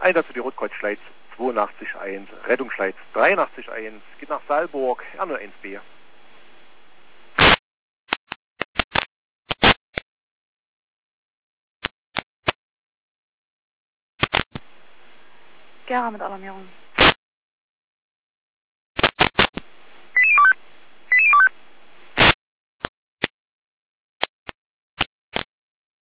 Einsatz für die Rotkreuzschleiz 82.1, Rettungsschleiz 83.1, geht nach Saalburg, R01B. Gera mit Alarmierung.